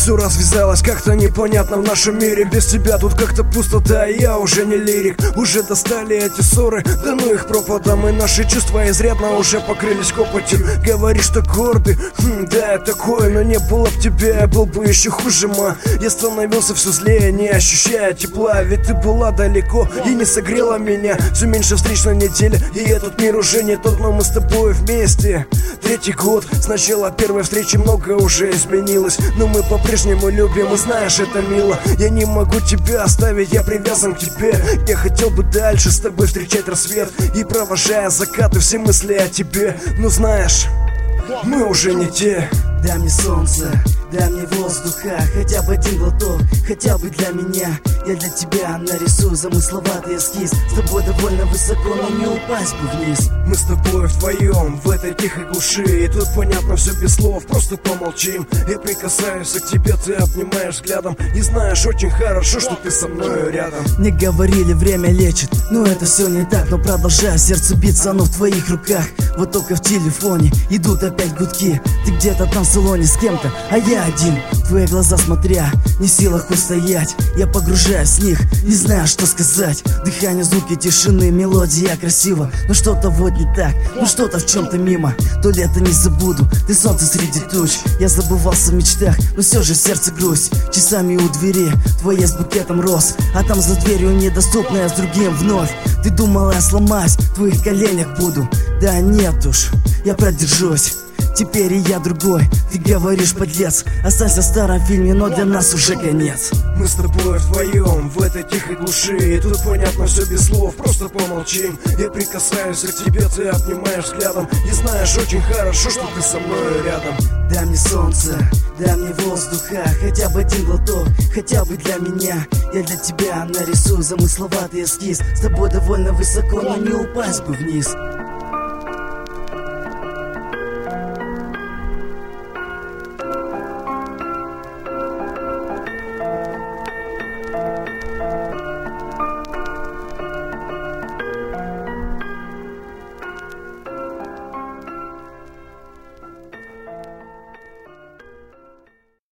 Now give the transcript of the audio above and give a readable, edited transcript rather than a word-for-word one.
Все развязалось как-то непонятно в нашем мире. Без тебя тут как-то пустота, и я уже не лирик. Уже достали эти ссоры, да ну их пропадом. И наши чувства изрядно уже покрылись копотью. Говоришь, что гордый, да я такой, но не было б тебя, я был бы еще хуже, ма. Я становился все злее, не ощущая тепла. Ведь ты была далеко и не согрела меня. Все меньше встреч на неделе, и этот мир уже не тот, но мы с тобой вместе. Третий год, с начала первой встречи многое уже изменилось. Но мы по-прежнему любим, и знаешь, это мило. Я не могу тебя оставить, я привязан к тебе. Я хотел бы дальше с тобой встречать рассвет, и провожая закаты все мысли о тебе. Но знаешь, мы уже не те. Дай мне солнце, дай мне воздуха, хотя бы один глоток, хотя бы для меня. Я для тебя нарисую замысловатый эскиз. С тобой довольно высоко, но не упасть бы вниз. Мы с тобой вдвоем в этой тихой глуши, и тут понятно все без слов, просто помолчим. Я прикасаюсь к тебе, ты обнимаешь взглядом, и знаешь очень хорошо, что ты со мною рядом. Мне говорили, время лечит, но это все не так. Но продолжай, сердце биться, оно в твоих руках. Вот только в телефоне идут опять гудки. Ты где-то там в салоне с кем-то, а я один. В твои глаза смотря, не в силах устоять. Я погружаюсь в них, не знаю, что сказать. Дыхание, звуки тишины, мелодия красива. Но что-то вот не так, но что-то в чем-то мимо. То лето не забуду, ты солнце среди туч. Я забывался в мечтах, но все же в сердце грусть. Часами у двери, твоя с букетом роз, а там за дверью недоступная с другим вновь. Ты думала, я сломаюсь, в твоих коленях буду. Да нет уж, я продержусь. Теперь и я другой, ты говоришь, подлец. Останься в старом фильме, но для нас уже конец. Мы с тобой вдвоем в этой тихой глуши, и тут понятно все без слов, просто помолчим. Я прикасаюсь к тебе, ты обнимаешь взглядом, и знаешь очень хорошо, что ты со мной рядом. Дай мне солнце, дай мне воздуха, хотя бы один глоток, хотя бы для меня. Я для тебя нарисую замысловатый эскиз. С тобой довольно высоко, но не упасть бы вниз.